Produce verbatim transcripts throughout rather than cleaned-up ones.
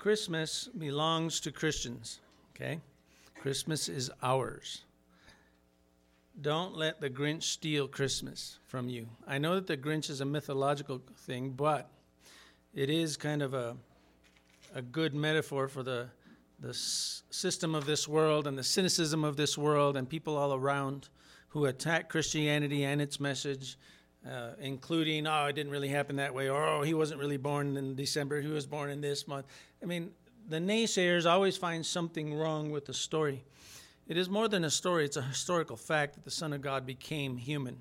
Christmas belongs to Christians, okay? Christmas is ours. Don't let the Grinch steal Christmas from you. I know that the Grinch is a mythological thing, but it is kind of a a good metaphor for the the s- system of this world and the cynicism of this world and people all around who attack Christianity and its message, uh, including, oh, it didn't really happen that way, or, oh, he wasn't really born in December, he was born in this month. I mean, the naysayers always find something wrong with the story. It is more than a story, it's a historical fact that the Son of God became human.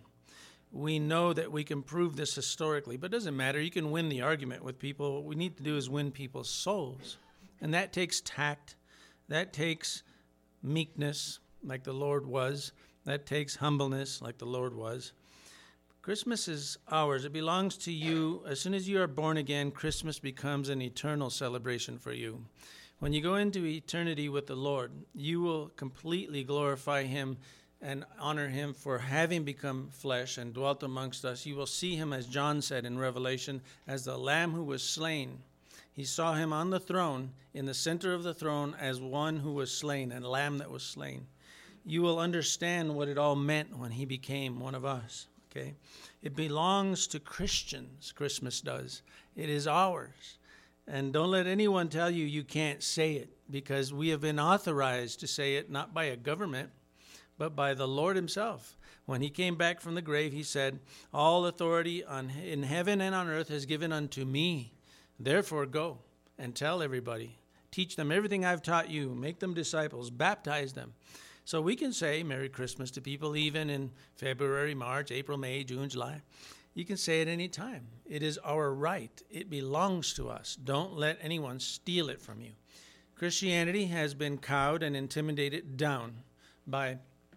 We know that we can prove this historically, but it doesn't matter. You can win the argument with people. What we need to do is win people's souls. And that takes tact. That takes meekness, like the Lord was. That takes humbleness, like the Lord was. Christmas is ours. It belongs to you. As soon as you are born again, Christmas becomes an eternal celebration for you. When you go into eternity with the Lord, you will completely glorify him and honor him for having become flesh and dwelt amongst us. You will see him, as John said in Revelation, as the Lamb who was slain. He saw him on the throne, in the center of the throne, as one who was slain, and a lamb that was slain. You will understand what it all meant when he became one of us, okay? It belongs to Christians, Christmas does. It is ours. And don't let anyone tell you you can't say it, because we have been authorized to say it, not by a government, but by the Lord himself. When he came back from the grave, he said, all authority on, in heaven and on earth is given unto me. Therefore go and tell everybody. Teach them everything I've taught you. Make them disciples. Baptize them. So we can say Merry Christmas to people even in February, March, April, May, June, July. You can say it any time. It is our right. It belongs to us. Don't let anyone steal it from you. Christianity has been cowed and intimidated down by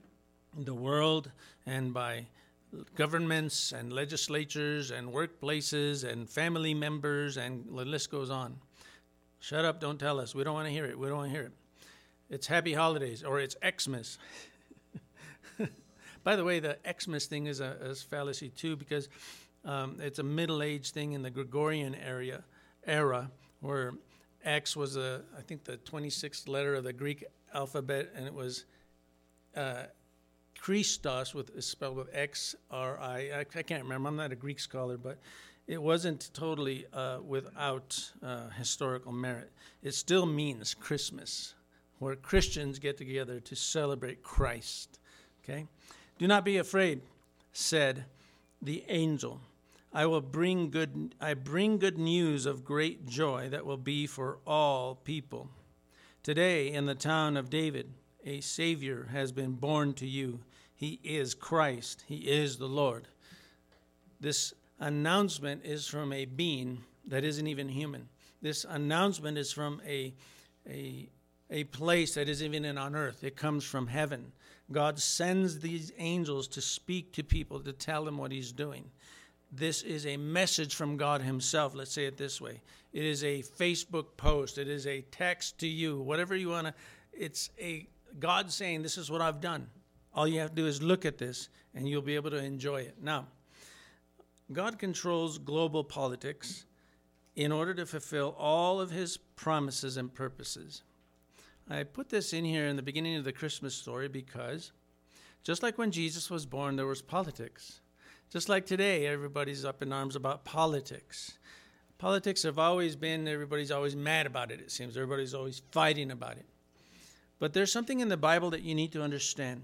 the world and by governments and legislatures and workplaces and family members, and the list goes on. Shut up, don't tell us. We don't want to hear it. We don't want to hear it. It's happy holidays, or it's Xmas. By the way, the Xmas thing is a, a fallacy too, because um, it's a middle-aged thing in the Gregorian area, era, where X was, a, I think, the twenty-sixth letter of the Greek alphabet, and it was uh, Christos, with is spelled with X R I. I, I can't remember. I'm not a Greek scholar, but it wasn't totally uh, without uh, historical merit. It still means Christmas, where Christians get together to celebrate Christ. Okay? Do not be afraid, said the angel. I will bring good I bring good news of great joy that will be for all people. Today in the town of David, a Savior has been born to you. He is Christ. He is the Lord. This announcement is from a being that isn't even human. This announcement is from a, a, a place that isn't even on earth. It comes from heaven. God sends these angels to speak to people, to tell them what he's doing. This is a message from God himself. Let's say it this way. It is a Facebook post. It is a text to you. Whatever you want to. It's a God saying, this is what I've done. All you have to do is look at this, and you'll be able to enjoy it. Now, God controls global politics in order to fulfill all of his promises and purposes. I put this in here in the beginning of the Christmas story because just like when Jesus was born, there was politics. Just like today, everybody's up in arms about politics. Politics have always been, everybody's always mad about it, it seems. Everybody's always fighting about it. But there's something in the Bible that you need to understand.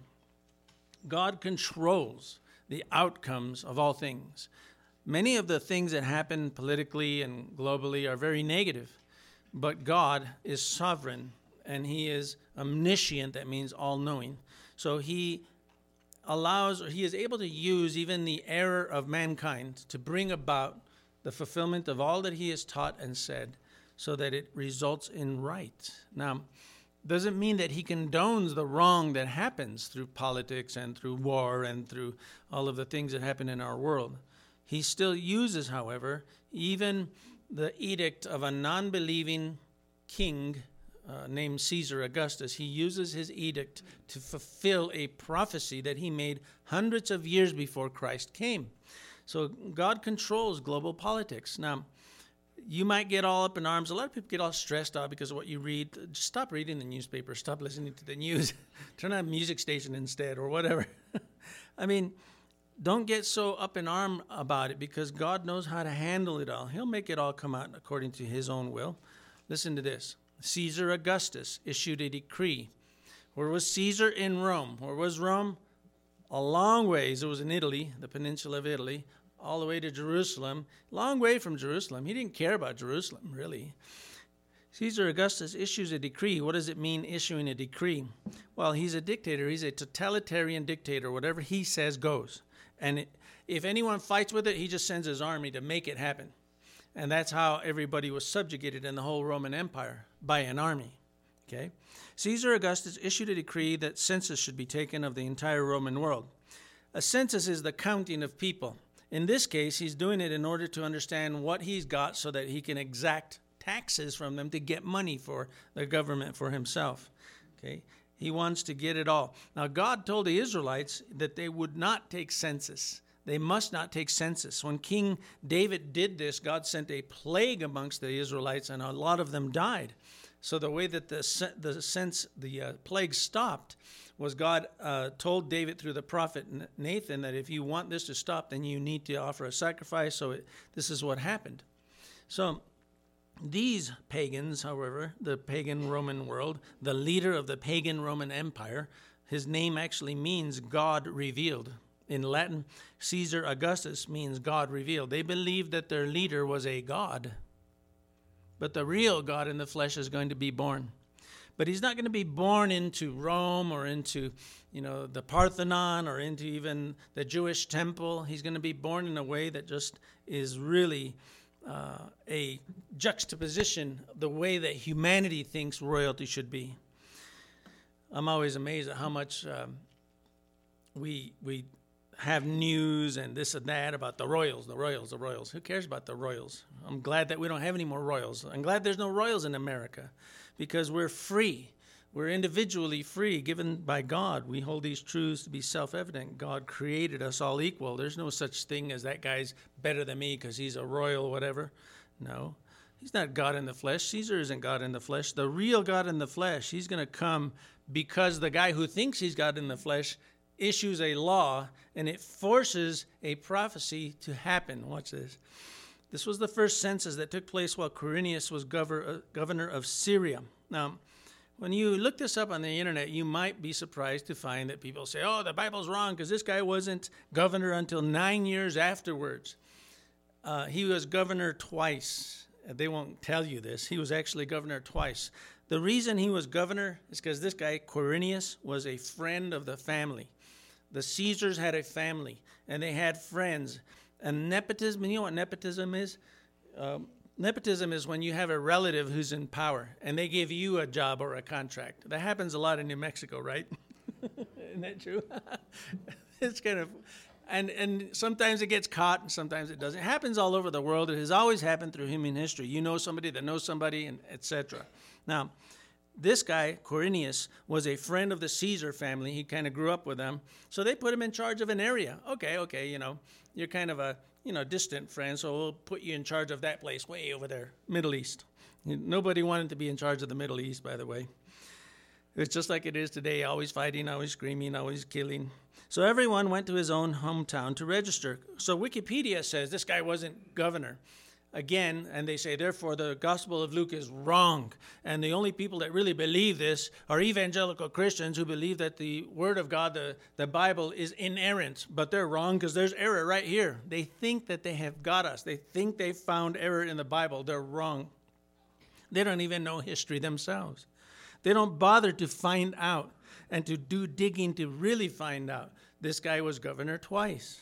God controls the outcomes of all things. Many of the things that happen politically and globally are very negative, but God is sovereign and he is omniscient, that means all-knowing. So he allows, or he is able to use even the error of mankind to bring about the fulfillment of all that he has taught and said so that it results in right. Now, doesn't mean that he condones the wrong that happens through politics and through war and through all of the things that happen in our world. He still uses, however, even the edict of a non-believing king uh, named Caesar Augustus. He uses his edict to fulfill a prophecy that he made hundreds of years before Christ came. So God controls global politics. Now, you might get all up in arms. A lot of people get all stressed out because of what you read. Just stop reading the newspaper. Stop listening to the news. Turn on a music station instead or whatever. I mean, don't get so up in arm about it because God knows how to handle it all. He'll make it all come out according to his own will. Listen to this. Caesar Augustus issued a decree. Where was Caesar? In Rome. Where was Rome? A long ways. It was in Italy, the peninsula of Italy, all the way to Jerusalem. Long way from Jerusalem. He didn't care about Jerusalem, really. Caesar Augustus issues a decree. What does it mean, issuing a decree? Well, he's a dictator. He's a totalitarian dictator. Whatever he says goes. And it, if anyone fights with it, he just sends his army to make it happen. And that's how everybody was subjugated in the whole Roman Empire, by an army. Okay? Caesar Augustus issued a decree that census should be taken of the entire Roman world. A census is the counting of people. In this case, he's doing it in order to understand what he's got so that he can exact taxes from them to get money for the government for himself. Okay? He wants to get it all. Now, God told the Israelites that they would not take census. They must not take census. When King David did this, God sent a plague amongst the Israelites, and a lot of them died. So the way that the the sense the uh, plague stopped was God uh, told David through the prophet Nathan that if you want this to stop, then you need to offer a sacrifice. So it, this is what happened. So these pagans, however, the pagan Roman world, the leader of the pagan Roman Empire, his name actually means God revealed. In Latin, Caesar Augustus means God revealed. They believed that their leader was a god. But the real God in the flesh is going to be born. But he's not going to be born into Rome or into, you know, the Parthenon or into even the Jewish temple. He's going to be born in a way that just is really uh, a juxtaposition of the way that humanity thinks royalty should be. I'm always amazed at how much um, we we have news and this and that about the royals, the royals, the royals. Who cares about the royals? I'm glad that we don't have any more royals. I'm glad there's no royals in America because we're free. We're individually free, given by God. We hold these truths to be self-evident. God created us all equal. There's no such thing as that guy's better than me because he's a royal or whatever. No, he's not God in the flesh. Caesar isn't God in the flesh. The real God in the flesh, he's going to come because the guy who thinks he's God in the flesh issues a law, and it forces a prophecy to happen. Watch this. This was the first census that took place while Quirinius was governor, governor of Syria. Now, when you look this up on the internet, you might be surprised to find that people say, oh, the Bible's wrong because this guy wasn't governor until nine years afterwards. Uh, he was governor twice. They won't tell you this. He was actually governor twice. The reason he was governor is because this guy, Quirinius, was a friend of the family. The Caesars had a family, and they had friends. And nepotism, you know what nepotism is? Um, nepotism is when you have a relative who's in power, and they give you a job or a contract. That happens a lot in New Mexico, right? Isn't that true? It's kind of, and, and sometimes it gets caught, and sometimes it doesn't. It happens all over the world. It has always happened through human history. You know somebody that knows somebody, and et cetera. Now, this guy, Quirinius, was a friend of the Caesar family. He kind of grew up with them. So they put him in charge of an area. Okay, okay, you know, you're kind of a, you know, distant friend, so we'll put you in charge of that place way over there, Middle East. Nobody wanted to be in charge of the Middle East, by the way. It's just like it is today, always fighting, always screaming, always killing. So everyone went to his own hometown to register. So Wikipedia says this guy wasn't governor. Again, and they say, therefore, the Gospel of Luke is wrong. And the only people that really believe this are evangelical Christians who believe that the Word of God, the, the Bible, is inerrant. But they're wrong because there's error right here. They think that they have got us. They think they found error in the Bible. They're wrong. They don't even know history themselves. They don't bother to find out and to do digging to really find out. This guy was governor twice.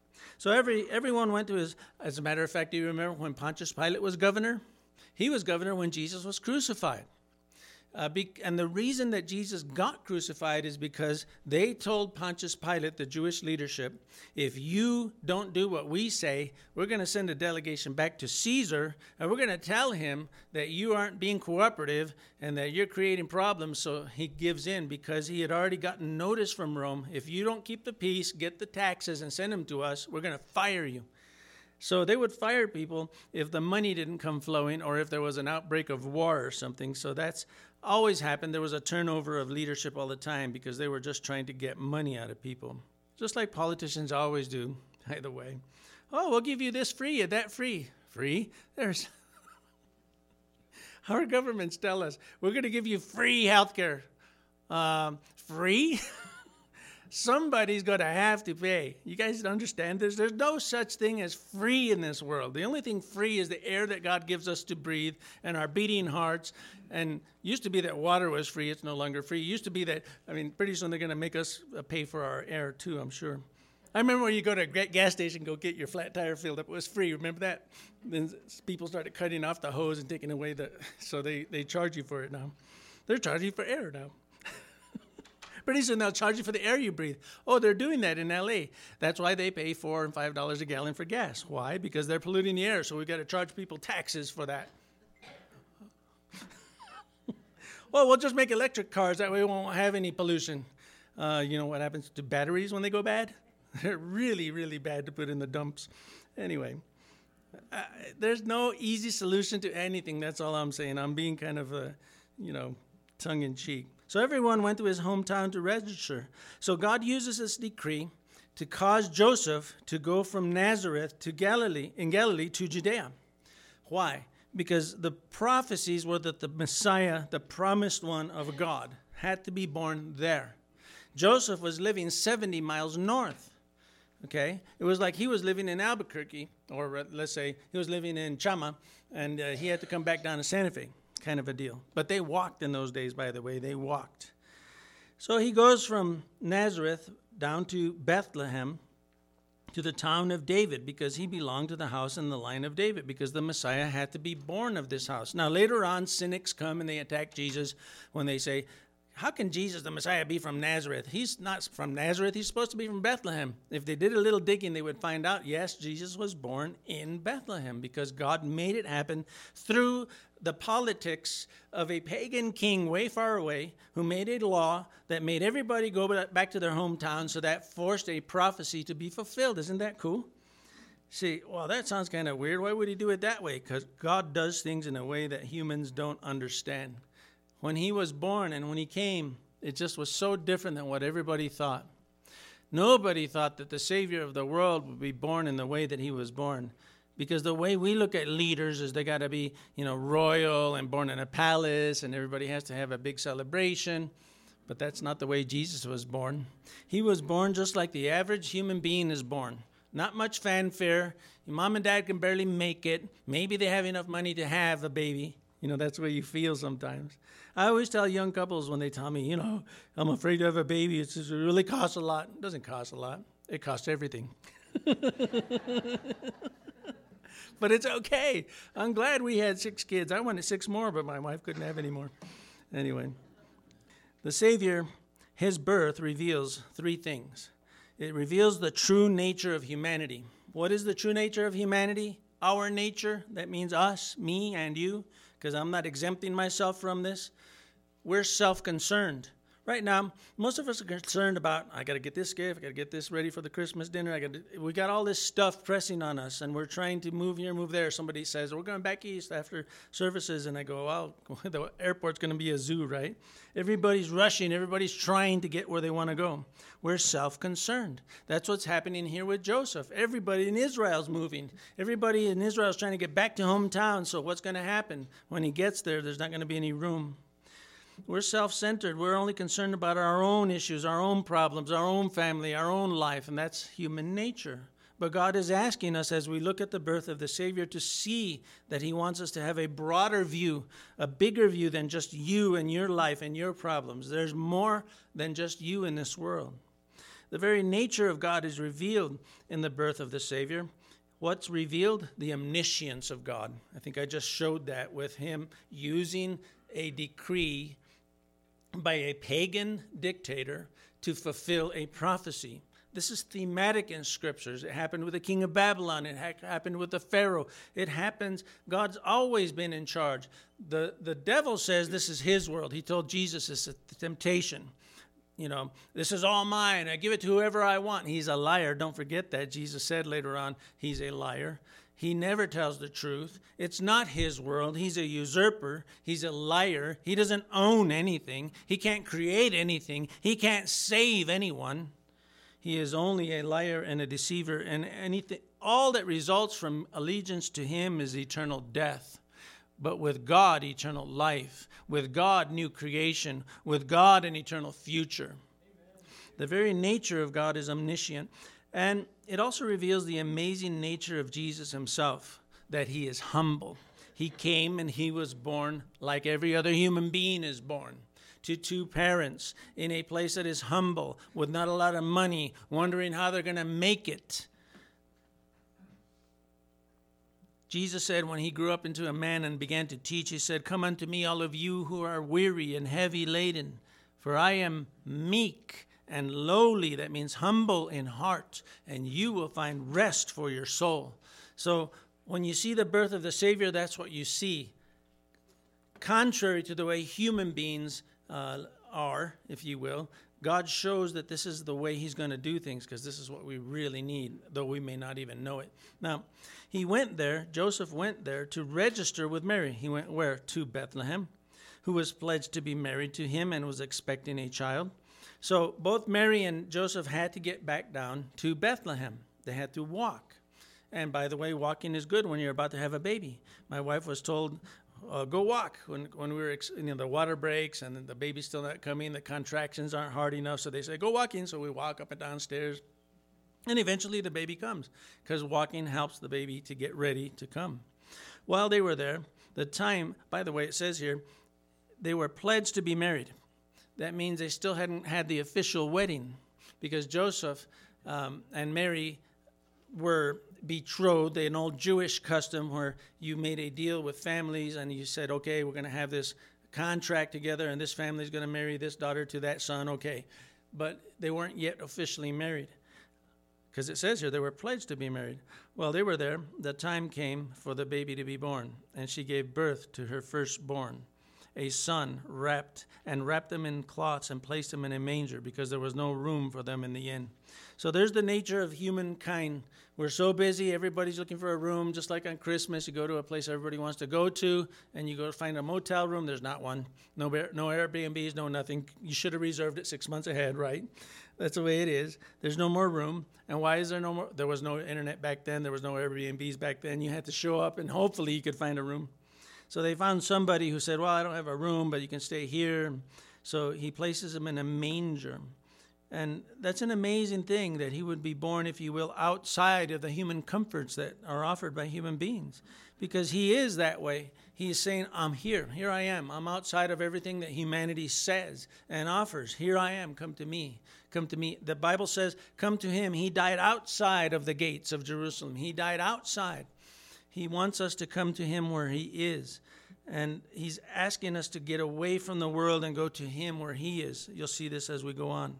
So every everyone went to his, as a matter of fact, do you remember when Pontius Pilate was governor? He was governor when Jesus was crucified. Uh, be, and the reason that Jesus got crucified is because they told Pontius Pilate, the Jewish leadership, if you don't do what we say, we're going to send a delegation back to Caesar, and we're going to tell him that you aren't being cooperative and that you're creating problems. So he gives in because he had already gotten notice from Rome. If you don't keep the peace, get the taxes, and send them to us, we're going to fire you. So they would fire people if the money didn't come flowing or if there was an outbreak of war or something. So that's always happened. There was a turnover of leadership all the time because they were just trying to get money out of people. Just like politicians always do, by the way. Oh, we'll give you this free and that free. Free? There's... Our governments tell us, we're going to give you free health care. Um, free? Somebody's going to have to pay. You guys understand this? There's no such thing as free in this world. The only thing free is the air that God gives us to breathe and our beating hearts. And used to be that water was free. It's no longer free. It used to be that, I mean, pretty soon they're going to make us pay for our air too, I'm sure. I remember when you go to a gas station, go get your flat tire filled up. It was free. Remember that? Then people started cutting off the hose and taking away the, so they, they charge you for it now. They're charging you for air now. Pretty soon they'll charge you for the air you breathe. Oh, they're doing that in L A. That's why they pay four and five dollars a gallon for gas. Why? Because they're polluting the air. So we've got to charge people taxes for that. Well, we'll just make electric cars. That way we won't have any pollution. Uh, you know what happens to batteries when they go bad? They're really, really bad to put in the dumps. Anyway, uh, there's no easy solution to anything. That's all I'm saying. I'm being kind of, a, you know, tongue-in-cheek. So everyone went to his hometown to register. So God uses this decree to cause Joseph to go from Nazareth to Galilee, in Galilee to Judea. Why? Because the prophecies were that the Messiah, the promised one of God, had to be born there. Joseph was living seventy miles north. Okay? It was like he was living in Albuquerque, or let's say he was living in Chama, and uh, he had to come back down to Santa Fe. Kind of a deal. But they walked in those days, by the way. They walked. So he goes from Nazareth down to Bethlehem to the town of David because he belonged to the house and the line of David because the Messiah had to be born of this house. Now, later on, cynics come and they attack Jesus when they say, how can Jesus, the Messiah, be from Nazareth? He's not from Nazareth. He's supposed to be from Bethlehem. If they did a little digging, they would find out, yes, Jesus was born in Bethlehem because God made it happen through the politics of a pagan king way far away who made a law that made everybody go back to their hometown, so that forced a prophecy to be fulfilled. Isn't that cool? See, well, that sounds kind of weird. Why would he do it that way? Because God does things in a way that humans don't understand. When he was born and when he came, it just was so different than what everybody thought. Nobody thought that the Savior of the world would be born in the way that he was born. Because the way we look at leaders is they got to be, you know, royal and born in a palace and everybody has to have a big celebration. But that's not the way Jesus was born. He was born just like the average human being is born. Not much fanfare. Your mom and dad can barely make it. Maybe they have enough money to have a baby. You know, that's the way you feel sometimes. I always tell young couples when they tell me, you know, I'm afraid to have a baby. It's just, it really costs a lot. It doesn't cost a lot. It costs everything. But it's okay. I'm glad we had six kids. I wanted six more, but my wife couldn't have any more. Anyway, the Savior, his birth reveals three things. It reveals the true nature of humanity. What is the true nature of humanity? Our nature. That means us, me, and you, because I'm not exempting myself from this. We're self-concerned. Right now, most of us are concerned about, I got to get this gift, I got to get this ready for the Christmas dinner. I got to, we got all this stuff pressing on us, and we're trying to move here, move there. Somebody says, we're going back east after services, and I go, well, the airport's going to be a zoo, right? Everybody's rushing. Everybody's trying to get where they want to go. We're self-concerned. That's what's happening here with Joseph. Everybody in Israel's moving. Everybody in Israel's trying to get back to hometown, so what's going to happen? When he gets there, there's not going to be any room. We're self-centered. We're only concerned about our own issues, our own problems, our own family, our own life, and that's human nature. But God is asking us as we look at the birth of the Savior to see that he wants us to have a broader view, a bigger view than just you and your life and your problems. There's more than just you in this world. The very nature of God is revealed in the birth of the Savior. What's revealed? The omniscience of God. I think I just showed that with him using a decree by a pagan dictator to fulfill a prophecy. This is thematic in scriptures. It happened with the king of Babylon. It ha- happened with the Pharaoh. It happens. God's always been in charge. The, the devil says this is his world. He told Jesus it's a temptation. you know, this is all mine. I give it to whoever I want. He's a liar. Don't forget that. Jesus said later on, he's a liar. He never tells the truth. It's not his world. He's a usurper. He's a liar. He doesn't own anything. He can't create anything. He can't save anyone. He is only a liar and a deceiver, and anything, all that results from allegiance to him is eternal death. But with God, eternal life. With God, new creation. With God, an eternal future. Amen. The very nature of God is omniscient. And it also reveals the amazing nature of Jesus himself, that he is humble. He came and he was born like every other human being is born, to two parents in a place that is humble, with not a lot of money, wondering how they're going to make it. Jesus said when he grew up into a man and began to teach, he said, "Come unto me, all of you who are weary and heavy laden, for I am meek and lowly," that means humble in heart, "and you will find rest for your soul." So when you see the birth of the Savior, that's what you see. Contrary to the way human beings uh, are, if you will, God shows that this is the way he's going to do things, because this is what we really need, though we may not even know it. Now, he went there, Joseph went there to register with Mary. He went where? To Bethlehem, who was pledged to be married to him and was expecting a child. So both Mary and Joseph had to get back down to Bethlehem. They had to walk. And by the way, walking is good when you're about to have a baby. My wife was told, uh, go walk when when we were, you know, the water breaks and the baby's still not coming, the contractions aren't hard enough. So they say, go walking. So we walk up and down stairs. And eventually the baby comes, because walking helps the baby to get ready to come. While they were there, the time, by the way, it says here, they were pledged to be married. That means they still hadn't had the official wedding, because Joseph um, and Mary were betrothed, an old Jewish custom where you made a deal with families and you said, okay, we're going to have this contract together and this family is going to marry this daughter to that son, okay. But they weren't yet officially married, because it says here they were pledged to be married. Well, they were there. The time came for the baby to be born, and she gave birth to her firstborn, a son, wrapped and wrapped them in cloths and placed them in a manger, because there was no room for them in the inn. So there's the nature of humankind. We're so busy, everybody's looking for a room, just like on Christmas. You go to a place everybody wants to go to, and you go find a motel room. There's not one. No, no Airbnbs, no nothing. You should have reserved it six months ahead, right? That's the way it is. There's no more room. And why is there no more? There was no internet back then. There was no Airbnbs back then. You had to show up, and hopefully you could find a room. So they found somebody who said, well, I don't have a room, but you can stay here. So he places him in a manger. And that's an amazing thing, that he would be born, if you will, outside of the human comforts that are offered by human beings. Because he is that way. He is saying, I'm here. Here I am. I'm outside of everything that humanity says and offers. Here I am. Come to me. Come to me. The Bible says, come to him. He died outside of the gates of Jerusalem. He died outside. He wants us to come to him where he is. And he's asking us to get away from the world and go to him where he is. You'll see this as we go on.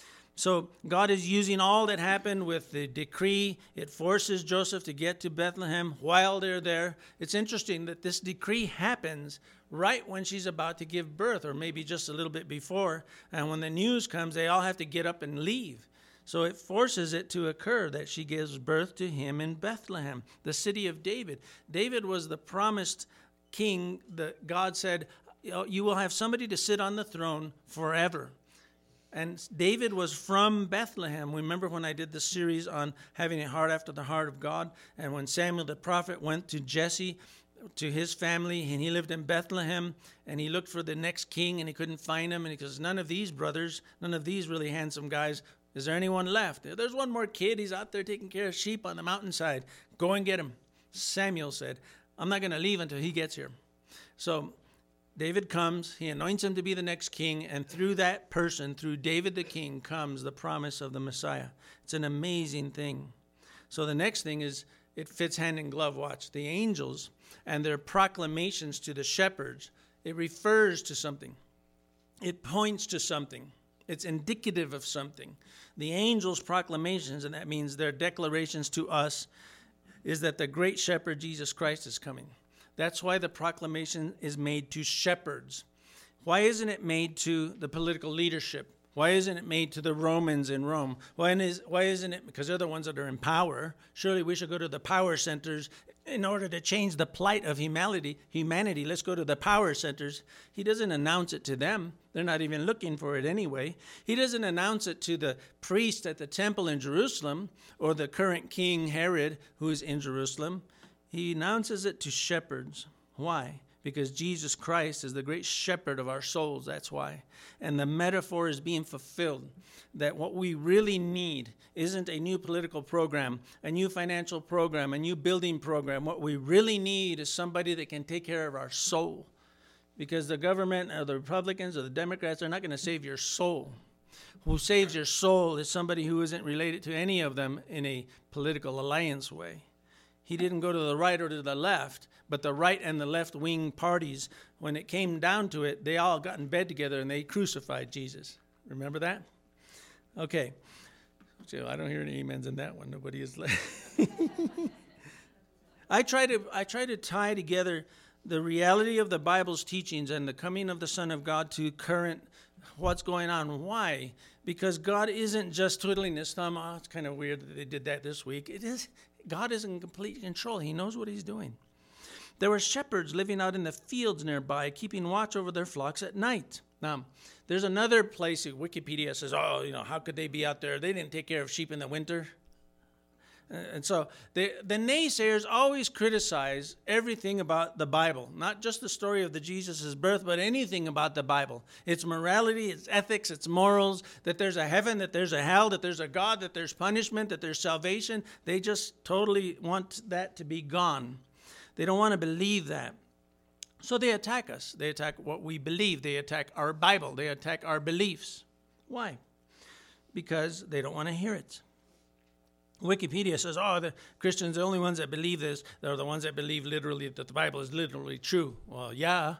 So God is using all that happened with the decree. It forces Joseph to get to Bethlehem while they're there. It's interesting that this decree happens right when she's about to give birth, or maybe just a little bit before. And when the news comes, they all have to get up and leave. So it forces it to occur that she gives birth to him in Bethlehem, the city of David. David was the promised king that God said, you will have somebody to sit on the throne forever. And David was from Bethlehem. Remember when I did the series on having a heart after the heart of God? And when Samuel the prophet went to Jesse, to his family, and he lived in Bethlehem, and he looked for the next king, and he couldn't find him. And he goes, none of these brothers, none of these really handsome guys, is there anyone left? There's one more kid. He's out there taking care of sheep on the mountainside. Go and get him. Samuel said, I'm not going to leave until he gets here. So David comes, he anoints him to be the next king, and through that person, through David the king, comes the promise of the Messiah. It's an amazing thing. So the next thing is, it fits hand in glove. Watch. The angels and their proclamations to the shepherds, it refers to something. It points to something. It's indicative of something. The angels' proclamations, and that means their declarations to us, is that the great shepherd, Jesus Christ, is coming. That's why the proclamation is made to shepherds. Why isn't it made to the political leadership? Why isn't it made to the Romans in Rome? Why, is, why isn't it, because they're the ones that are in power. Surely we should go to the power centers in order to change the plight of humanity. Humanity, let's go to the power centers. He doesn't announce it to them. They're not even looking for it anyway. He doesn't announce it to the priest at the temple in Jerusalem or the current king Herod who is in Jerusalem. He announces it to shepherds. Why? Because Jesus Christ is the great shepherd of our souls, that's why. And the metaphor is being fulfilled, that what we really need isn't a new political program, a new financial program, a new building program. What we really need is somebody that can take care of our soul. Because the government or the Republicans or the Democrats are not going to save your soul. Who saves your soul is somebody who isn't related to any of them in a political alliance way. He didn't go to the right or to the left, but the right and the left wing parties, when it came down to it, they all got in bed together and they crucified Jesus. Remember that? Okay. So I don't hear any amens in that one. Nobody is. I try to I try to tie together the reality of the Bible's teachings and the coming of the Son of God to current what's going on. Why? Because God isn't just twiddling his thumb. Oh, it's kind of weird that they did that this week. It is. God is in complete control. He knows what he's doing. There were shepherds living out in the fields nearby, keeping watch over their flocks at night. Now, there's another place, Wikipedia says, oh, you know, how could they be out there? They didn't take care of sheep in the winter. And so they, the naysayers always criticize everything about the Bible, not just the story of the Jesus' birth, but anything about the Bible. Its morality, its ethics, its morals, that there's a heaven, that there's a hell, that there's a God, that there's punishment, that there's salvation. They just totally want that to be gone. They don't want to believe that. So they attack us. They attack what we believe. They attack our Bible. They attack our beliefs. Why? Because they don't want to hear it. Wikipedia says, oh, the Christians, the only ones that believe this, they're the ones that believe literally that the Bible is literally true. Well, yeah,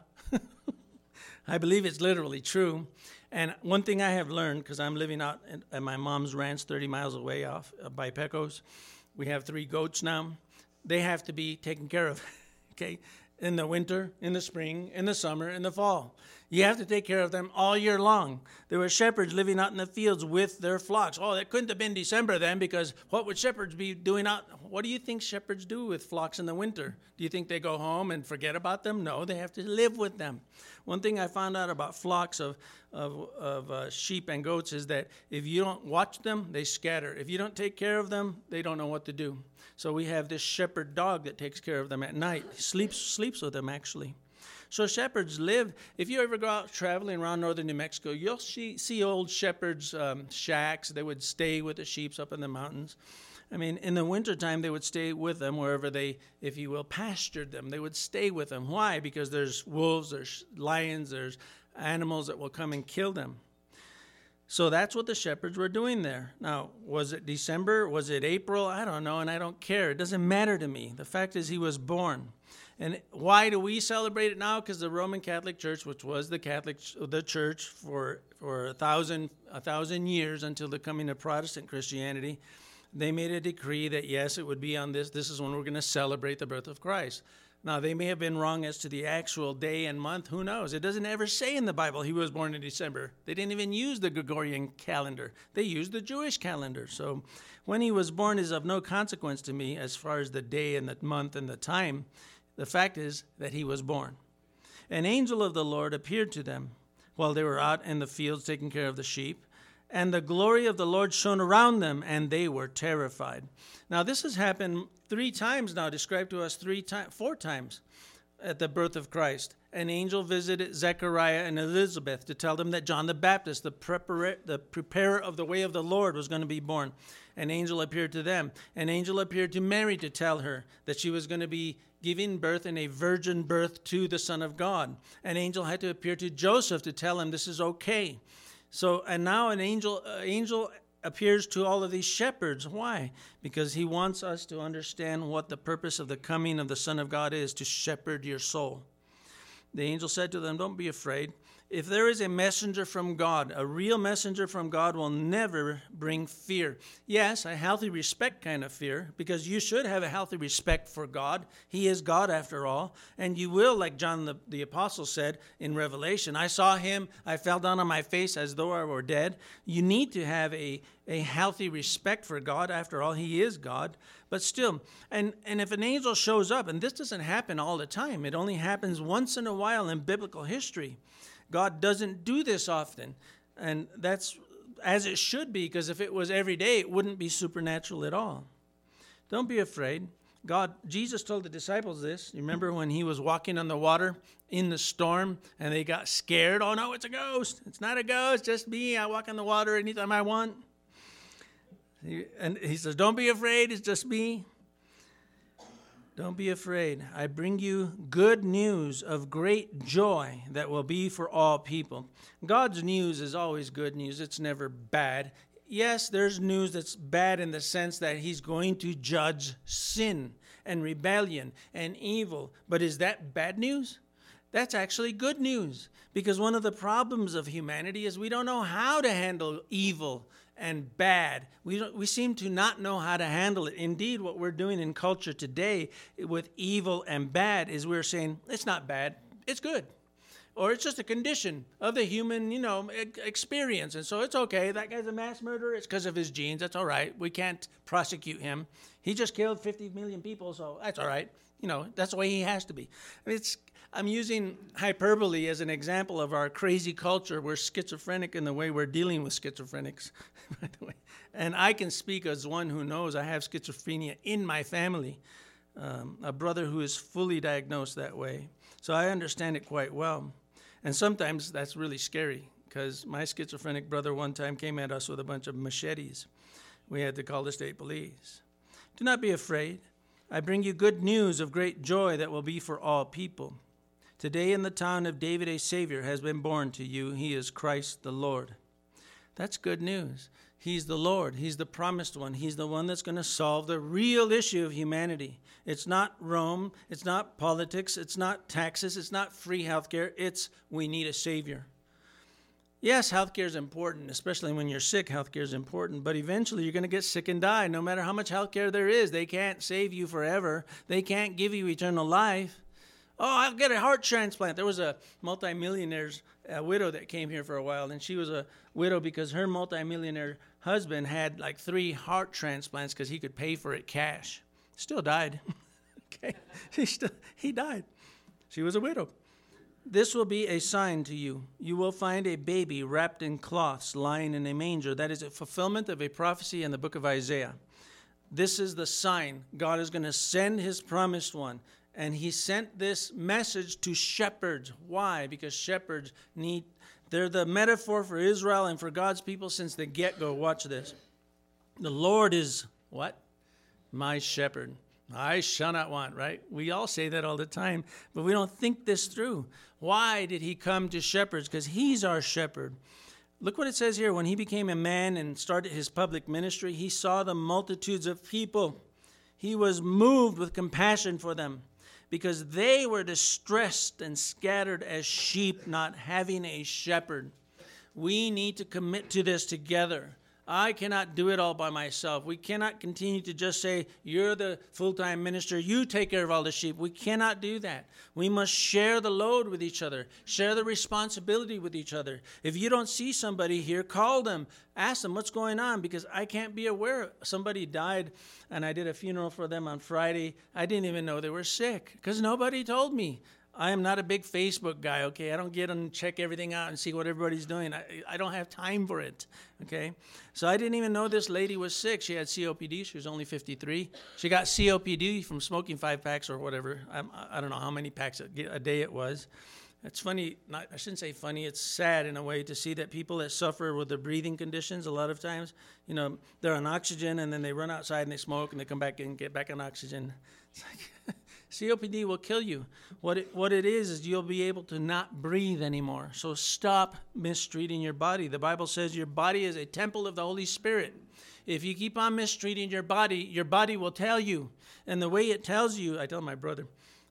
I believe it's literally true. And one thing I have learned, because I'm living out at my mom's ranch thirty miles away off uh, by Pecos, we have three goats now. They have to be taken care of, okay, in the winter, in the spring, in the summer, in the fall. You have to take care of them all year long. There were shepherds living out in the fields with their flocks. Oh, that couldn't have been December then, because what would shepherds be doing out? What do you think shepherds do with flocks in the winter? Do you think they go home and forget about them? No, they have to live with them. One thing I found out about flocks of, of, of uh, sheep and goats is that if you don't watch them, they scatter. If you don't take care of them, they don't know what to do. So we have this shepherd dog that takes care of them at night. He sleeps, sleeps with them, actually. So shepherds lived. If you ever go out traveling around northern New Mexico, you'll see, see old shepherds' um, shacks. They would stay with the sheep up in the mountains. I mean, in the wintertime, they would stay with them wherever they, if you will, pastured them. They would stay with them. Why? Because there's wolves, there's lions, there's animals that will come and kill them. So that's what the shepherds were doing there. Now, was it December? Was it April? I don't know, and I don't care. It doesn't matter to me. The fact is he was born. And why do we celebrate it now? Because the Roman Catholic Church, which was the Catholic the Church for for a thousand a thousand years until the coming of Protestant Christianity, they made a decree that yes, it would be on this. This is when we're going to celebrate the birth of Christ. Now, they may have been wrong as to the actual day and month. Who knows? It doesn't ever say in the Bible he was born in December. They didn't even use the Gregorian calendar. They used the Jewish calendar. So when he was born is of no consequence to me as far as the day and the month and the time. The fact is that he was born. An angel of the Lord appeared to them while they were out in the fields taking care of the sheep. And the glory of the Lord shone around them, and they were terrified. Now, this has happened three times now, described to us three times, four times at the birth of Christ. An angel visited Zechariah and Elizabeth to tell them that John the Baptist, the preparer, the preparer of the way of the Lord, was going to be born. An angel appeared to them. An angel appeared to Mary to tell her that she was going to be giving birth in a virgin birth to the Son of God. An angel had to appear to Joseph to tell him this is okay. So, and now an angel, uh, angel appears to all of these shepherds. Why? Because he wants us to understand what the purpose of the coming of the Son of God is, to shepherd your soul. The angel said to them, don't be afraid. If there is a messenger from God, a real messenger from God will never bring fear. Yes, a healthy respect kind of fear, because you should have a healthy respect for God. He is God after all. And you will, like John the, the Apostle said in Revelation, I saw him, I fell down on my face as though I were dead. You need to have a, a healthy respect for God. After all, he is God. But still, and, and if an angel shows up, and this doesn't happen all the time, it only happens once in a while in biblical history. God doesn't do this often, and that's as it should be, because if it was every day, it wouldn't be supernatural at all. Don't be afraid. God, Jesus told the disciples this. You remember when he was walking on the water in the storm, and they got scared? Oh, no, it's a ghost. It's not a ghost, just me. I walk on the water anytime I want. And he says, don't be afraid, it's just me. Don't be afraid. I bring you good news of great joy that will be for all people. God's news is always good news. It's never bad. Yes, there's news that's bad in the sense that he's going to judge sin and rebellion and evil. But is that bad news? That's actually good news, because one of the problems of humanity is we don't know how to handle evil and bad. We don't, we seem to not know how to handle it. Indeed, what we're doing in culture today with evil and bad is we're saying, it's not bad, it's good. Or it's just a condition of the human, you know, experience. And so it's okay. That guy's a mass murderer. It's because of his genes. That's all right. We can't prosecute him. He just killed fifty million people, so that's all right. You know, that's the way he has to be. I mean, it's, I'm using hyperbole as an example of our crazy culture. We're schizophrenic in the way we're dealing with schizophrenics, by the way. And I can speak as one who knows I have schizophrenia in my family, um, a brother who is fully diagnosed that way. So I understand it quite well. And sometimes that's really scary, because my schizophrenic brother one time came at us with a bunch of machetes. We had to call the state police. Do not be afraid. I bring you good news of great joy that will be for all people. Today in the town of David a Savior has been born to you. He is Christ the Lord. That's good news. He's the Lord. He's the promised one. He's the one that's going to solve the real issue of humanity. It's not Rome. It's not politics. It's not taxes. It's not free health care. It's we need a Savior. Yes, health care is important, especially when you're sick. Health care is important, but eventually you're going to get sick and die. No matter how much health care there is, they can't save you forever. They can't give you eternal life. Oh, I'll get a heart transplant. There was a multimillionaire's a widow that came here for a while, and she was a widow because her multimillionaire husband had like three heart transplants because he could pay for it cash. Still died. Okay, he still he died. She was a widow. This will be a sign to you. You will find a baby wrapped in cloths lying in a manger. That is a fulfillment of a prophecy in the book of Isaiah. This is the sign. God is going to send his promised one. And he sent this message to shepherds. Why? Because shepherds need, they're the metaphor for Israel and for God's people since the get-go. Watch this. The Lord is what? My shepherd. I shall not want, right? We all say that all the time, but we don't think this through. Why did he come to shepherds? Because he's our shepherd. Look what it says here. When he became a man and started his public ministry, he saw the multitudes of people. He was moved with compassion for them because they were distressed and scattered as sheep, not having a shepherd. We need to commit to this together. I cannot do it all by myself. We cannot continue to just say, you're the full-time minister, you take care of all the sheep. We cannot do that. We must share the load with each other, share the responsibility with each other. If you don't see somebody here, call them, ask them what's going on, because I can't be aware. Somebody died, and I did a funeral for them on Friday. I didn't even know they were sick, because nobody told me. I am not a big Facebook guy, okay? I don't get and check everything out and see what everybody's doing. I, I don't have time for it, okay? So I didn't even know this lady was sick. She had C O P D. She was only fifty-three. She got C O P D from smoking five packs or whatever. I, I don't know how many packs a, a day it was. It's funny. Not, I shouldn't say funny. It's sad in a way to see that people that suffer with the breathing conditions, a lot of times, you know, they're on oxygen and then they run outside and they smoke and they come back and get back on oxygen. It's like C O P D will kill you. What it, what it is is you'll be able to not breathe anymore. So stop mistreating your body. The Bible says your body is a temple of the Holy Spirit. If you keep on mistreating your body, your body will tell you. And the way it tells you, I tell my brother,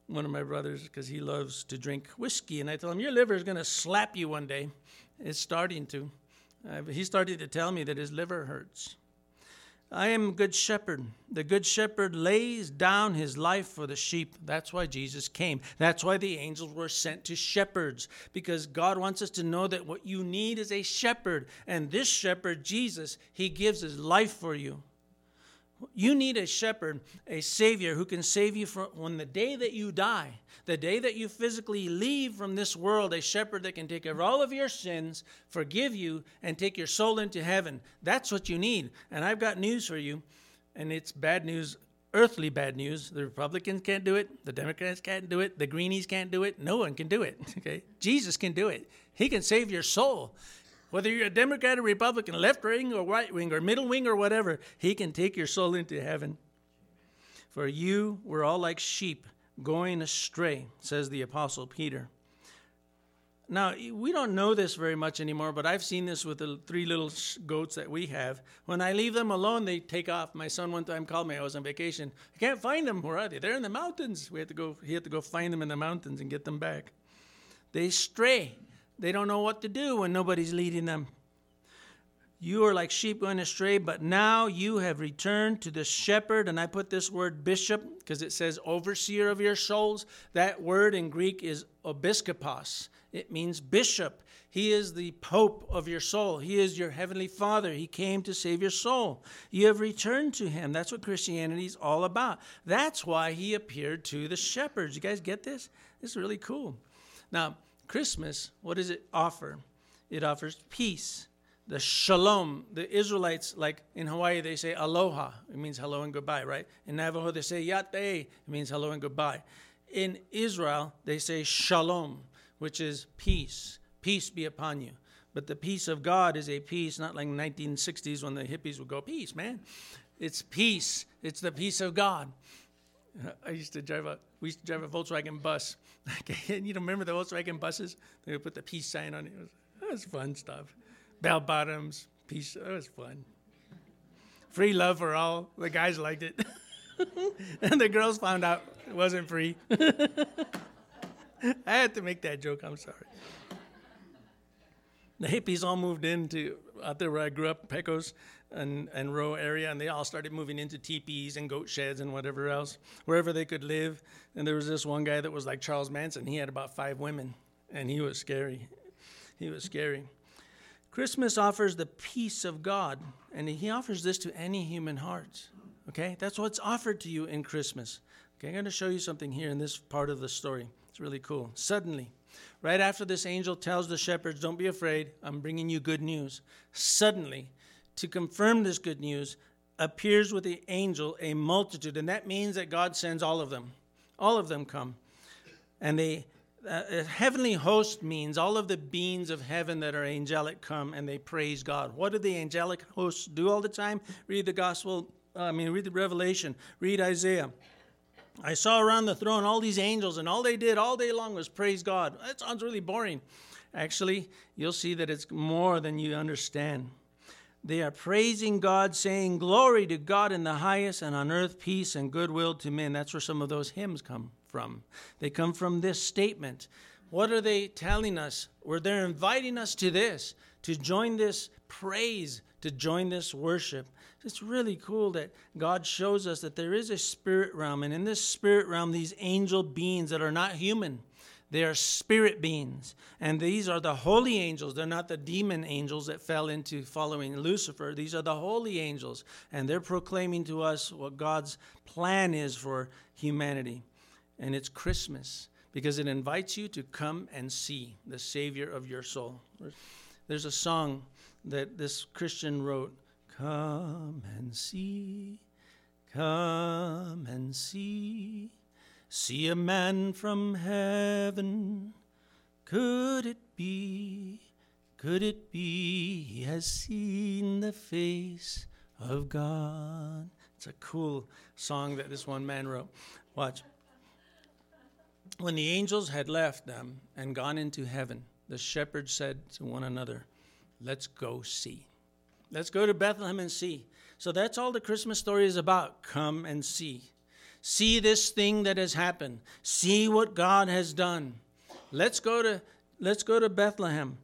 one of my brothers, because he loves to drink whiskey, and I told him, your liver is going to slap you one day. It's starting to. Uh, he started to tell me that his liver hurts. I am a good shepherd. The good shepherd lays down his life for the sheep. That's why Jesus came. That's why the angels were sent to shepherds, because God wants us to know that what you need is a shepherd. And this shepherd, Jesus, he gives his life for you. You need a shepherd, a savior who can save you from when the day that you die, the day that you physically leave from this world, a shepherd that can take care of all of your sins, forgive you, and take your soul into heaven. That's what you need. And I've got news for you, and it's bad news, earthly bad news. The Republicans can't do it. The Democrats can't do it. The Greenies can't do it. No one can do it. Okay? Jesus can do it. He can save your soul. Whether you're a Democrat or Republican, left wing or right wing or middle wing or whatever, he can take your soul into heaven. For you were all like sheep going astray, says the Apostle Peter. Now, we don't know this very much anymore, but I've seen this with the three little goats that we have. When I leave them alone, they take off. My son one time called me. I was on vacation. I can't find them. Where are they? They're in the mountains. We had to go. He had to go find them in the mountains and get them back. They stray. They don't know what to do when nobody's leading them. You are like sheep going astray, but now you have returned to the shepherd. And I put this word bishop because it says overseer of your souls. That word in Greek is obiskopos. It means bishop. He is the pope of your soul. He is your heavenly Father. He came to save your soul. You have returned to him. That's what Christianity is all about. That's why he appeared to the shepherds. You guys get this? This is really cool. Now, Christmas, what does it offer? It offers peace, the shalom. The Israelites, like in Hawaii, they say aloha. It means hello and goodbye, right? In Navajo, they say yate. It means hello and goodbye. In Israel, they say shalom, which is peace. Peace be upon you. But the peace of God is a peace, not like nineteen sixties when the hippies would go, peace, man. It's peace. It's the peace of God. I used to drive a, we used to drive a Volkswagen bus. You don't remember the Volkswagen buses? They would put the peace sign on it. It was, that was fun stuff. Bell bottoms, peace, that was fun. Free love for all. The guys liked it. And the girls found out it wasn't free. I had to make that joke, I'm sorry. The hippies all moved into, out there where I grew up, Pecos and, and Row area, and they all started moving into teepees and goat sheds and whatever else, wherever they could live. And there was this one guy that was like Charles Manson. He had about five women, and he was scary. He was scary. Christmas offers the peace of God, and he offers this to any human heart. Okay? That's what's offered to you in Christmas. Okay, I'm going to show you something here in this part of the story. It's really cool. Suddenly, right after this angel tells the shepherds, don't be afraid, I'm bringing you good news. Suddenly, to confirm this good news, appears with the angel a multitude. And that means that God sends all of them. All of them come. And they, uh, a heavenly host means all of the beings of heaven that are angelic come and they praise God. What do the angelic hosts do all the time? Read the gospel, uh, I mean, read the Revelation, read Isaiah. I saw around the throne all these angels, and all they did all day long was praise God. That sounds really boring. Actually, you'll see that it's more than you understand. They are praising God, saying, glory to God in the highest, and on earth peace and goodwill to men. That's where some of those hymns come from. They come from this statement. What are they telling us? Where they're inviting us to this, to join this praise, to join this worship. It's really cool that God shows us that there is a spirit realm, and in this spirit realm, these angel beings that are not human, they are spirit beings, and these are the holy angels. They're not the demon angels that fell into following Lucifer. These are the holy angels, and they're proclaiming to us what God's plan is for humanity, and it's Christmas because it invites you to come and see the Savior of your soul. There's a song that this Christian wrote. Come and see, come and see, see a man from heaven. Could it be, could it be, he has seen the face of God? It's a cool song that this one man wrote. Watch. When the angels had left them and gone into heaven, the shepherds said to one another, let's go see. Let's go to Bethlehem and see. So that's all the Christmas story is about. Come and see. See this thing that has happened. See what God has done. Let's go to, let's go to Bethlehem.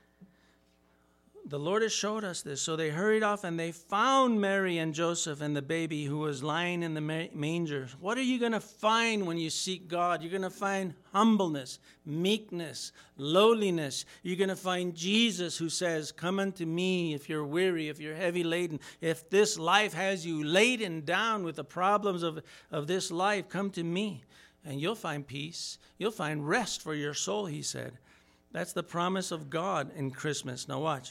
The Lord has showed us this. So they hurried off and they found Mary and Joseph and the baby who was lying in the manger. What are you going to find when you seek God? You're going to find humbleness, meekness, lowliness. You're going to find Jesus who says, come unto me if you're weary, if you're heavy laden. If this life has you laden down with the problems of, of this life, come to me and you'll find peace. You'll find rest for your soul, he said. That's the promise of God in Christmas. Now watch.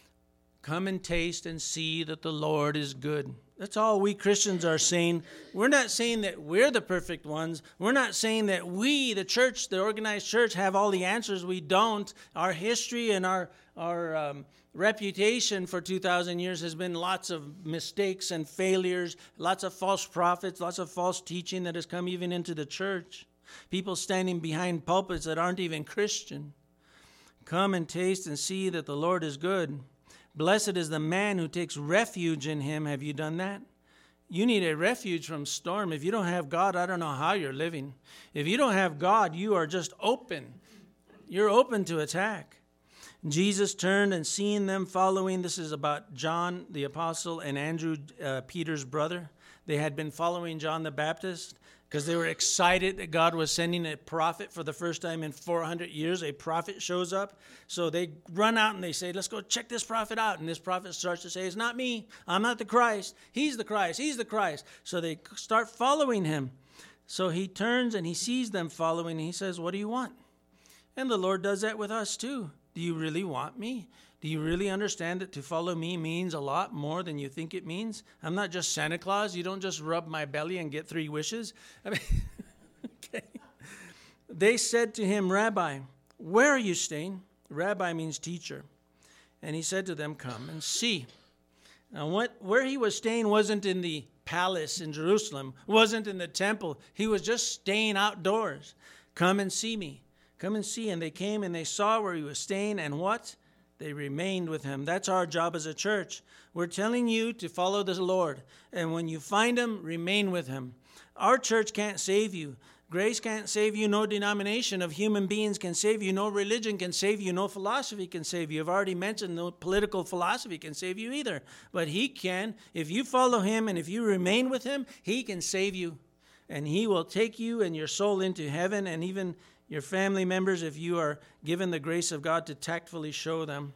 Come and taste and see that the Lord is good. That's all we Christians are saying. We're not saying that we're the perfect ones. We're not saying that we, the church, the organized church, have all the answers. We don't. Our history and our, our um, reputation for two thousand years has been lots of mistakes and failures, lots of false prophets, lots of false teaching that has come even into the church. People standing behind pulpits that aren't even Christian. Come and taste and see that the Lord is good. Blessed is the man who takes refuge in him. Have you done that? You need a refuge from storm. If you don't have God, I don't know how you're living. If you don't have God, you are just open. You're open to attack. Jesus turned and seeing them following. This is about John the apostle and Andrew, uh, Peter's brother. They had been following John the Baptist because they were excited that God was sending a prophet for the first time in four hundred years. A prophet shows up. So they run out and they say, let's go check this prophet out. And this prophet starts to say, it's not me. I'm not the Christ. He's the Christ. He's the Christ. So they start following him. So he turns and he sees them following. And he says, what do you want? And the Lord does that with us too. Do you really want me? Do you really understand that to follow me means a lot more than you think it means? I'm not just Santa Claus. You don't just rub my belly and get three wishes. I mean, okay. They said to him, Rabbi, where are you staying? Rabbi means teacher. And he said to them, come and see. Now, what, where he was staying wasn't in the palace in Jerusalem, wasn't in the temple. He was just staying outdoors. Come and see me. Come and see. And they came and they saw where he was staying, and what? They remained with him. That's our job as a church. We're telling you to follow the Lord. And when you find him, remain with him. Our church can't save you. Grace can't save you. No denomination of human beings can save you. No religion can save you. No philosophy can save you. I've already mentioned no political philosophy can save you either. But he can. If you follow him and if you remain with him, he can save you. And he will take you and your soul into heaven, and even your family members, if you are given the grace of God to tactfully show them.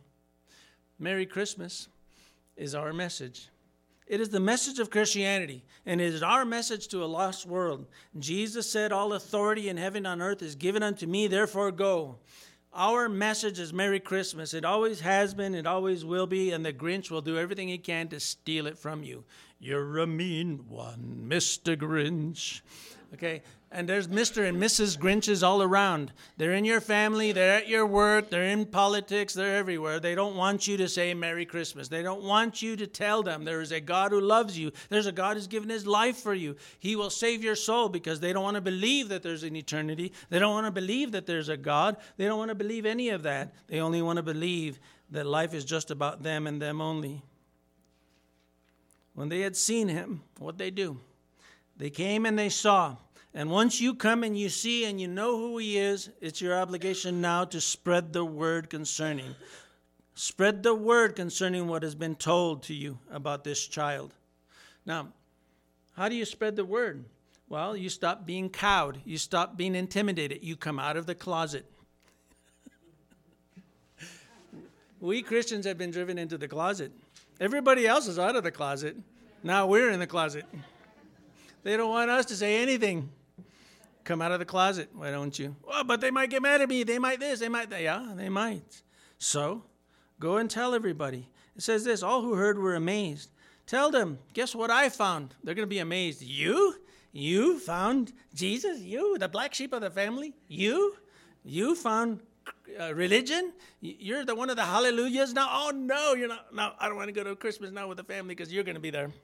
Merry Christmas is our message. It is the message of Christianity, and it is our message to a lost world. Jesus said, all authority in heaven and on earth is given unto me, therefore go. Our message is Merry Christmas. It always has been, it always will be, and the Grinch will do everything he can to steal it from you. You're a mean one, Mister Grinch. Okay, and there's Mister and Missus Grinches all around. They're in your family, they're at your work, they're in politics, they're everywhere. They don't want you to say Merry Christmas. They don't want you to tell them there is a God who loves you. There's a God who's given his life for you. He will save your soul, because they don't want to believe that there's an eternity. They don't want to believe that there's a God. They don't want to believe any of that. They only want to believe that life is just about them and them only. When they had seen him, what'd they do? They came and they saw. And once you come and you see and you know who he is, it's your obligation now to spread the word concerning. Spread the word concerning what has been told to you about this child. Now, how do you spread the word? Well, you stop being cowed. You stop being intimidated. You come out of the closet. We Christians have been driven into the closet. Everybody else is out of the closet. Now we're in the closet. They don't want us to say anything. Come out of the closet, why don't you? Oh, but they might get mad at me. They might this, they might that. Yeah, they might. So, go and tell everybody. It says this, all who heard were amazed. Tell them, guess what I found? They're going to be amazed. You? You found Jesus? You, the black sheep of the family? You? You found uh, religion? You're the one of the hallelujahs now? Oh, no, you're not. No, I don't want to go to Christmas now with the family because you're going to be there.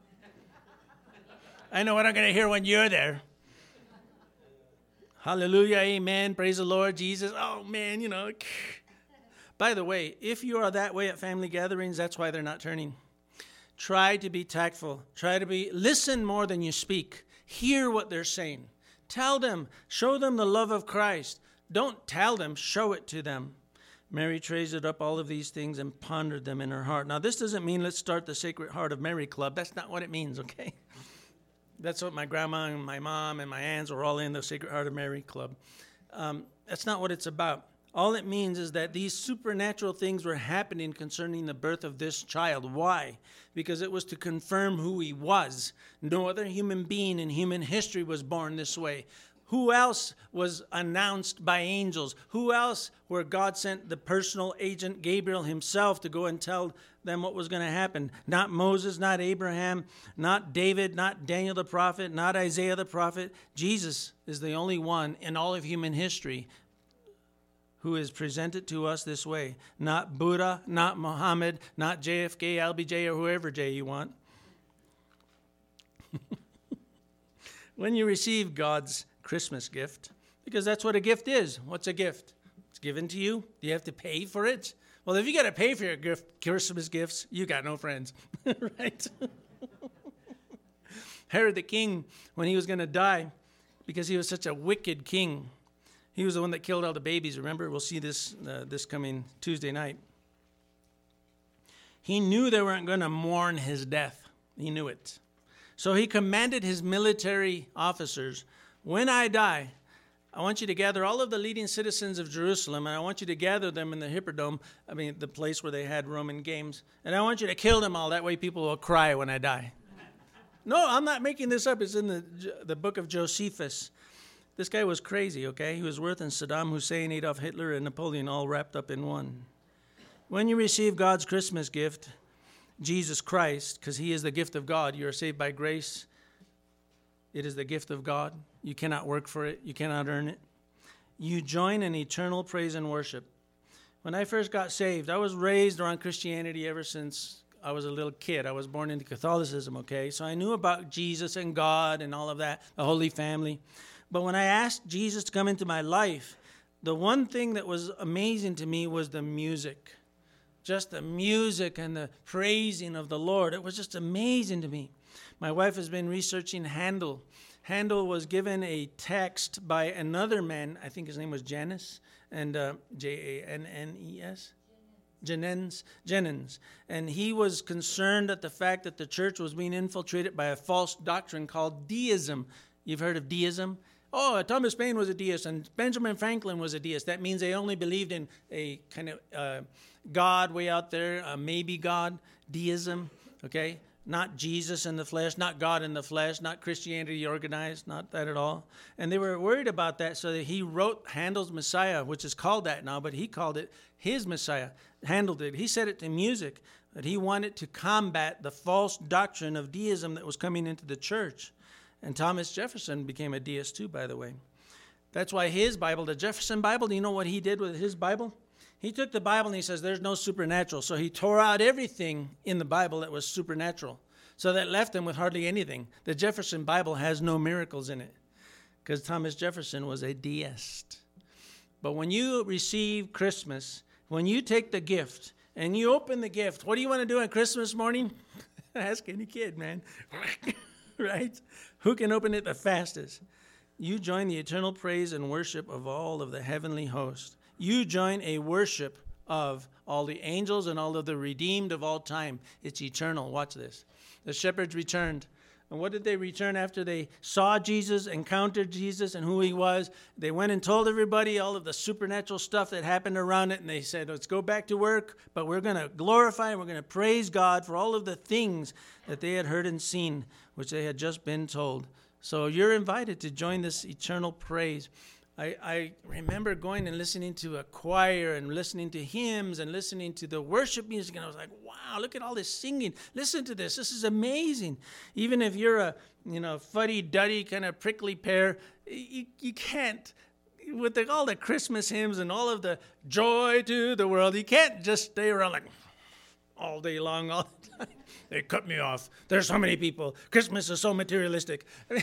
I know what I'm going to hear when you're there. Hallelujah, amen, praise the Lord, Jesus. Oh, man, you know. By the way, if you are that way at family gatherings, that's why they're not turning. Try to be tactful. Try to be, listen more than you speak. Hear what they're saying. Tell them, show them the love of Christ. Don't tell them, show it to them. Mary treasured up all of these things and pondered them in her heart. Now, this doesn't mean let's start the Sacred Heart of Mary Club. That's not what it means, okay? That's what my grandma and my mom and my aunts were all in, the Sacred Heart of Mary Club. Um, that's not what it's about. All it means is that these supernatural things were happening concerning the birth of this child. Why? Because it was to confirm who he was. No other human being in human history was born this way. Who else was announced by angels? Who else where God sent the personal agent Gabriel himself to go and tell them what was going to happen? Not Moses, not Abraham, not David, not Daniel the prophet, not Isaiah the prophet. Jesus is the only one in all of human history who is presented to us this way. Not Buddha, not Muhammad, not J F K, L B J, or whoever J you want. When you receive God's Christmas gift, because that's what a gift is. What's a gift? It's given to you. Do you have to pay for it? Well, if you got to pay for your gift, Christmas gifts, you got no friends, right? Herod the king, when he was going to die, because he was such a wicked king, he was the one that killed all the babies. Remember, we'll see this uh, this coming Tuesday night. He knew they weren't going to mourn his death. He knew it. So he commanded his military officers, when I die, I want you to gather all of the leading citizens of Jerusalem, and I want you to gather them in the Hippodrome, I mean, the place where they had Roman games, and I want you to kill them all. That way people will cry when I die. No, I'm not making this up. It's in the, the book of Josephus. This guy was crazy, okay? He was worse than Saddam Hussein, Adolf Hitler, and Napoleon all wrapped up in one. When you receive God's Christmas gift, Jesus Christ, because he is the gift of God, you are saved by grace. It is the gift of God. You cannot work for it. You cannot earn it. You join in eternal praise and worship. When I first got saved, I was raised around Christianity ever since I was a little kid. I was born into Catholicism, okay? So I knew about Jesus and God and all of that, the Holy Family. But when I asked Jesus to come into my life, the one thing that was amazing to me was the music. Just the music and the praising of the Lord. It was just amazing to me. My wife has been researching Handel. Handel was given a text by another man, I think his name was Janus, and uh, J A N N E S? Jennens. Jennens. And he was concerned at the fact that the church was being infiltrated by a false doctrine called deism. You've heard of deism? Oh, Thomas Paine was a deist, and Benjamin Franklin was a deist. That means they only believed in a kind of uh, God way out there, a maybe God, deism, okay? Not Jesus in the flesh, not God in the flesh, not Christianity organized, not that at all. And they were worried about that, so that he wrote Handel's Messiah, which is called that now, but he called it his Messiah. Handel did. He said it to music, that he wanted to combat the false doctrine of deism that was coming into the church. And Thomas Jefferson became a deist too, by the way. That's why his Bible, the Jefferson Bible, do you know what he did with his Bible? He took the Bible and he says, there's no supernatural. So he tore out everything in the Bible that was supernatural. So that left him with hardly anything. The Jefferson Bible has no miracles in it because Thomas Jefferson was a deist. But when you receive Christmas, when you take the gift and you open the gift, what do you want to do on Christmas morning? Ask any kid, man. Right? Who can open it the fastest? You join the eternal praise and worship of all of the heavenly host. You join a worship of all the angels and all of the redeemed of all time. It's eternal. Watch this. The shepherds returned. And what did they return after they saw Jesus, encountered Jesus and who he was? They went and told everybody all of the supernatural stuff that happened around it. And they said, let's go back to work, but we're going to glorify and we're going to praise God for all of the things that they had heard and seen, which they had just been told. So you're invited to join this eternal praise. I, I remember going and listening to a choir and listening to hymns and listening to the worship music, and I was like, wow, look at all this singing. Listen to this. This is amazing. Even if you're a, you know, fuddy-duddy kind of prickly pear, you, you can't, with the, all the Christmas hymns and all of the joy to the world, you can't just stay around like all day long, all the time. They cut me off. There's so many people. Christmas is so materialistic. I mean,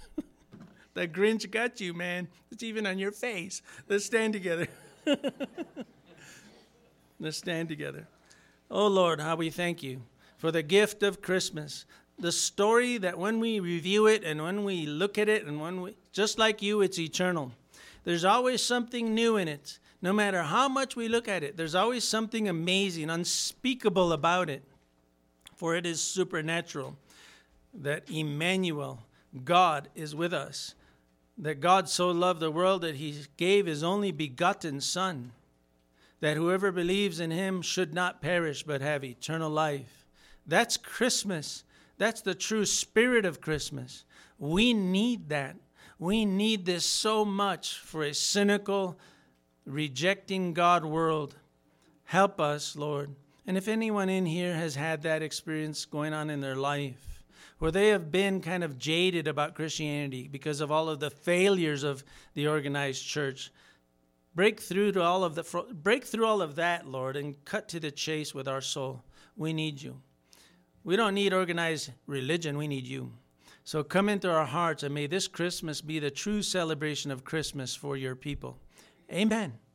the Grinch got you, man. It's even on your face. Let's stand together. Let's stand together. Oh, Lord, how we thank you for the gift of Christmas, the story that when we review it and when we look at it and when we, just like you, it's eternal. There's always something new in it. No matter how much we look at it, there's always something amazing, unspeakable about it. For it is supernatural that Emmanuel, God, is with us. That God so loved the world that he gave his only begotten Son, that whoever believes in him should not perish but have eternal life. That's Christmas. That's the true spirit of Christmas. We need that. We need this so much for a cynical, rejecting God world. Help us, Lord. And if anyone in here has had that experience going on in their life, where they have been kind of jaded about Christianity because of all of the failures of the organized church, break through to all of the break through all of that, Lord, and cut to the chase with our soul. We need you. We don't need organized religion. We need you. So come into our hearts, and may this Christmas be the true celebration of Christmas for your people. Amen.